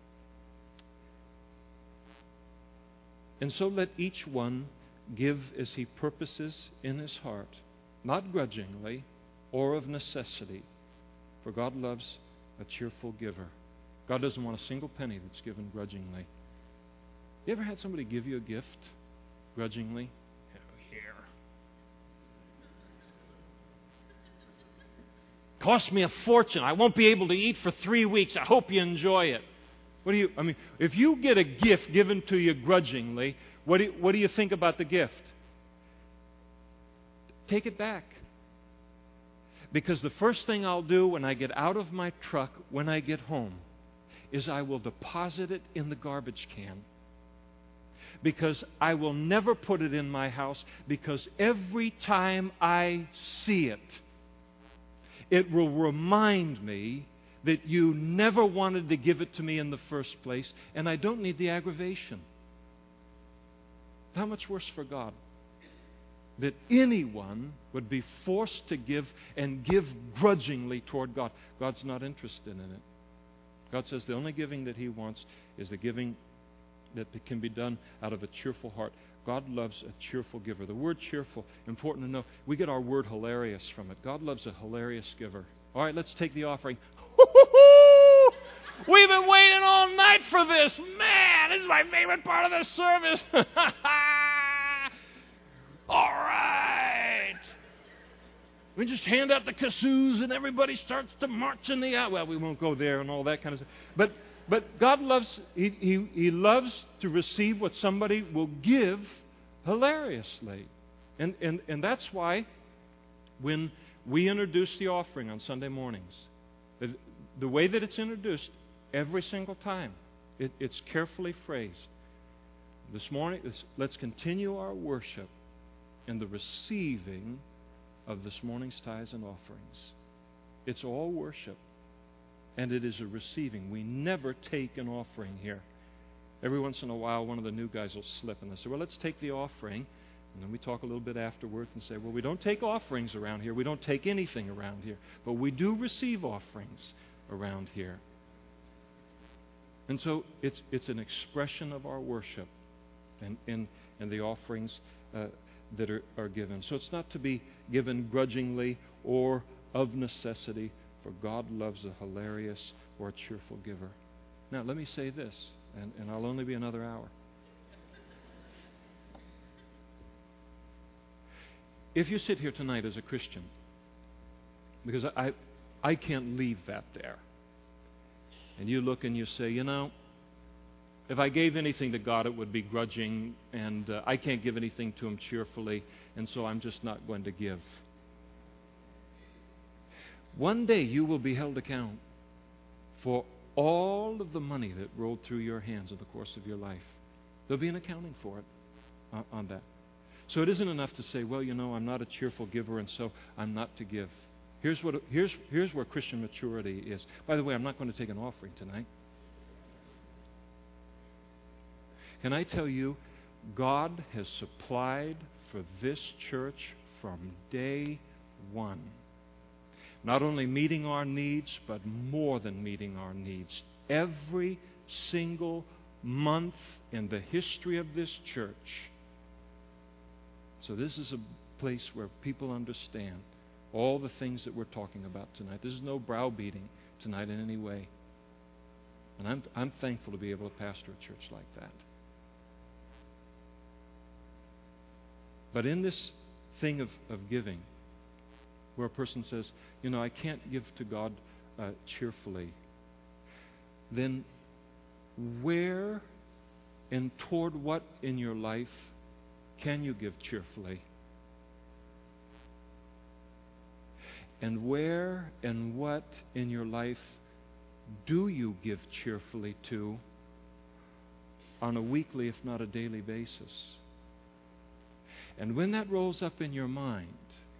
and so let each one give as he purposes in his heart, not grudgingly or of necessity, for God loves a cheerful giver. God doesn't want a single penny that's given grudgingly. You ever had somebody give you a gift grudgingly? Here. Cost me a fortune. I won't be able to eat for three weeks. I hope you enjoy it. What do you, I mean, if you get a gift given to you grudgingly, what do you, what do you think about the gift? Take it back. Because the first thing I'll do when I get out of my truck, when I get home, is I will deposit it in the garbage can. Because I will never put it in my house, because every time I see it, it will remind me that you never wanted to give it to me in the first place, and I don't need the aggravation. How much worse for God that anyone would be forced to give and give grudgingly toward God. God's not interested in it. God says the only giving that He wants is the giving that can be done out of a cheerful heart. God loves a cheerful giver. The word cheerful, important to know, we get our word hilarious from it. God loves a hilarious giver. All right, let's take the offering. We've been waiting all night for this. Man, this is my favorite part of the service. All right. We just hand out the kazoos and everybody starts to march in the aisle. Well, we won't go there and all that kind of stuff. But But God loves, he, he, he loves to receive what somebody will give hilariously. And, and, and that's why when we introduce the offering on Sunday mornings, the, the way that it's introduced every single time, it, it's carefully phrased. This morning, this, let's continue our worship in the receiving of this morning's tithes and offerings. It's all worship. And it is a receiving. We never take an offering here. Every once in a while, one of the new guys will slip and they say, well, let's take the offering. And then we talk a little bit afterwards and say, well, we don't take offerings around here. We don't take anything around here. But we do receive offerings around here. And so it's it's an expression of our worship and, and, and the offerings uh, that are, are given. So it's not to be given grudgingly or of necessity, for God loves a hilarious or a cheerful giver. Now, let me say this, and, and I'll only be another hour. If you sit here tonight as a Christian, because I, I can't leave that there. And you look and you say, you know, if I gave anything to God, it would be grudging, and uh, I can't give anything to Him cheerfully, and so I'm just not going to give. One day you will be held account for all of the money that rolled through your hands in the course of your life. There'll be an accounting for it uh, on that. So it isn't enough to say, well, you know, I'm not a cheerful giver, and so I'm not to give. Here's what here's here's where Christian maturity is. By the way, I'm not going to take an offering tonight. Can I tell you, God has supplied for this church from day one. Not only meeting our needs, but more than meeting our needs. Every single month in the history of this church. So this is a place where people understand all the things that we're talking about tonight. This is no browbeating tonight in any way. And I'm, I'm thankful to be able to pastor a church like that. But in this thing of, of giving, where a person says, you know, I can't give to God uh, cheerfully, then where and toward what in your life can you give cheerfully? And where and what in your life do you give cheerfully to on a weekly, if not a daily basis? And when that rolls up in your mind,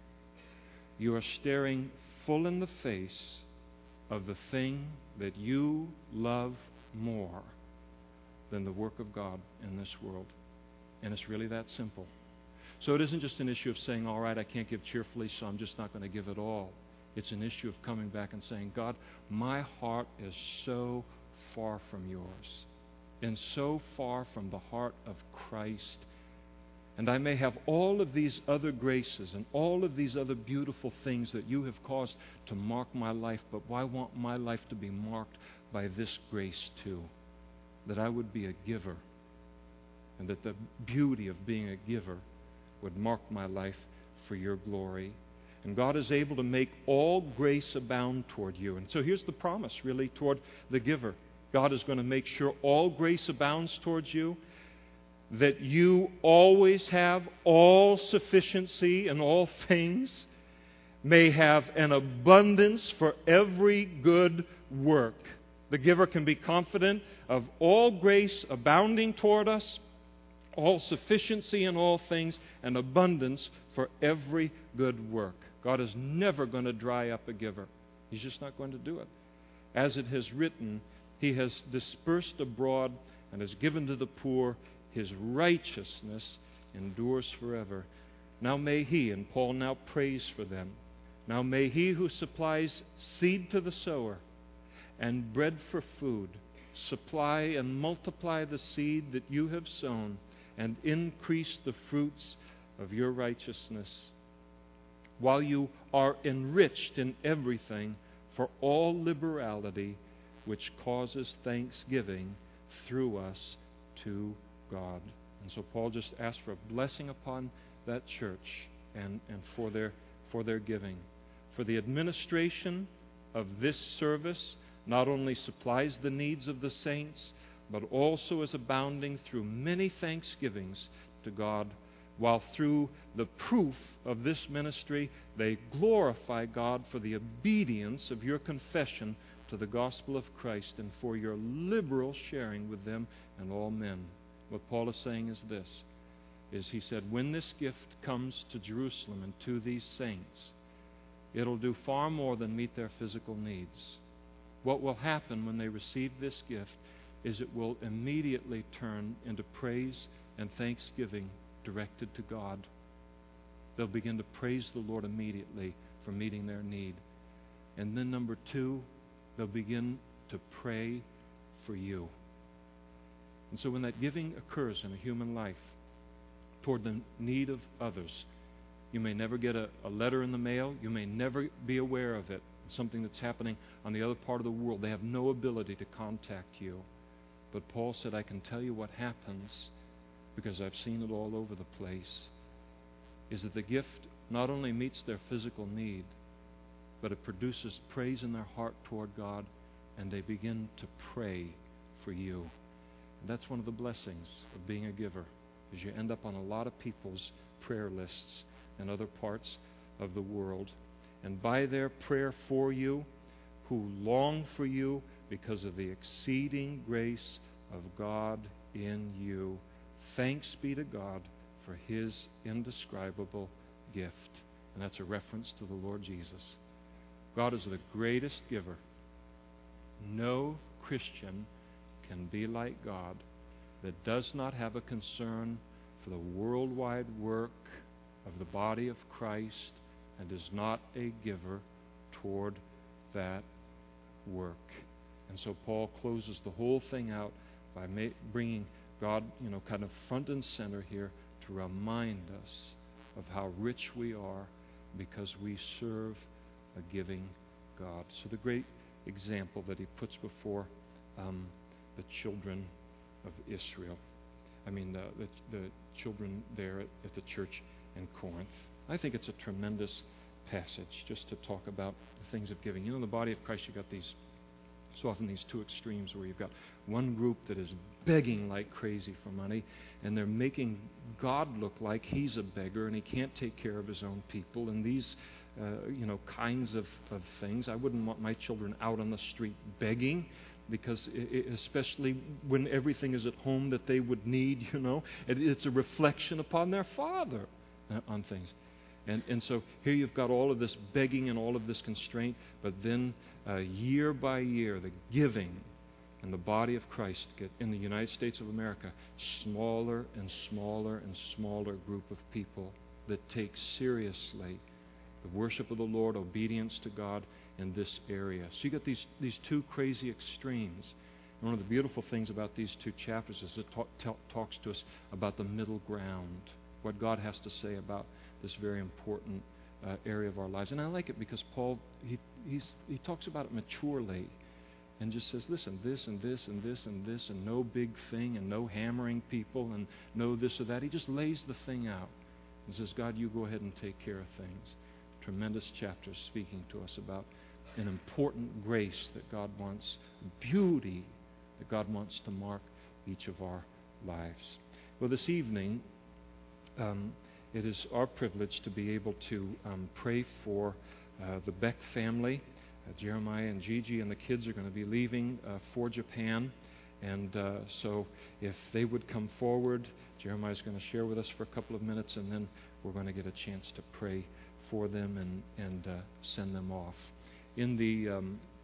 you are staring full in the face of the thing that you love more than the work of God in this world. And it's really that simple. So it isn't just an issue of saying, all right, I can't give cheerfully, so I'm just not going to give at all. It's an issue of coming back and saying, God, my heart is so far from yours and so far from the heart of Christ. And I may have all of these other graces and all of these other beautiful things that you have caused to mark my life, but I want my life to be marked by this grace too, that I would be a giver, and that the beauty of being a giver would mark my life for your glory. And God is able to make all grace abound toward you. And so here's the promise, really, toward the giver. God is going to make sure all grace abounds towards you, that you always have all sufficiency in all things, may have an abundance for every good work. The giver can be confident of all grace abounding toward us, all sufficiency in all things, and abundance for every good work. God is never going to dry up a giver. He's just not going to do it. As it has written, He has dispersed abroad and has given to the poor. His righteousness endures forever. Now may He, and Paul now prays for them, now may He who supplies seed to the sower and bread for food supply and multiply the seed that you have sown and increase the fruits of your righteousness, while you are enriched in everything for all liberality, which causes thanksgiving through us to God. And so Paul just asked for a blessing upon that church and, and for their for their giving. For the administration of this service not only supplies the needs of the saints, but also is abounding through many thanksgivings to God, while through the proof of this ministry they glorify God for the obedience of your confession to the gospel of Christ and for your liberal sharing with them and all men. What Paul is saying is this, is he said, when this gift comes to Jerusalem and to these saints, it'll do far more than meet their physical needs. What will happen when they receive this gift is it will immediately turn into praise and thanksgiving directed to God. They'll begin to praise the Lord immediately for meeting their need. And then number two, they'll begin to pray for you. And so when that giving occurs in a human life toward the need of others, you may never get a, a letter in the mail. You may never be aware of it. It's something that's happening on the other part of the world. They have no ability to contact you. But Paul said, I can tell you what happens, because I've seen it all over the place, is that the gift not only meets their physical need, but it produces praise in their heart toward God and they begin to pray for you. And that's one of the blessings of being a giver, is you end up on a lot of people's prayer lists in other parts of the world. And by their prayer for you, who long for you because of the exceeding grace of God in you, thanks be to God for His indescribable gift. And that's a reference to the Lord Jesus. God is the greatest giver. No Christian can be like God that does not have a concern for the worldwide work of the body of Christ and is not a giver toward that work. And so Paul closes the whole thing out by ma- bringing God, you know, kind of front and center here to remind us of how rich we are because we serve a giving God. So the great example that he puts before um, the children of Israel. I mean, the, the, the children there at, at the church in Corinth. I think it's a tremendous passage just to talk about the things of giving. You know, in the body of Christ, you've got these, so often these two extremes where you've got one group that is begging like crazy for money, and they're making God look like He's a beggar and He can't take care of His own people, and these uh, you know, kinds of, of things. I wouldn't want my children out on the street begging, because it, especially when everything is at home that they would need, you know, it, it's a reflection upon their father uh, on things. And and so here you've got all of this begging and all of this constraint, but then uh, year by year, the giving in the body of Christ get, in the United States of America, smaller and smaller and smaller group of people that take seriously the worship of the Lord, obedience to God in this area. So you got these, these two crazy extremes. And one of the beautiful things about these two chapters is it talk, talk, talks to us about the middle ground, what God has to say about this very important uh, area of our lives. And I like it because Paul, he he's, he talks about it maturely and just says, listen, this and this and this and this and no big thing and no hammering people and no this or that. He just lays the thing out and says, God, you go ahead and take care of things. Tremendous chapters speaking to us about an important grace that God wants, beauty that God wants to mark each of our lives. Well, this evening, um, it is our privilege to be able to um, pray for uh, the Beck family. Uh, Jeremiah and Gigi and the kids are going to be leaving uh, for Japan. And uh, so if they would come forward, Jeremiah is going to share with us for a couple of minutes, and then we're going to get a chance to pray for them and, and uh, send them off. In the um,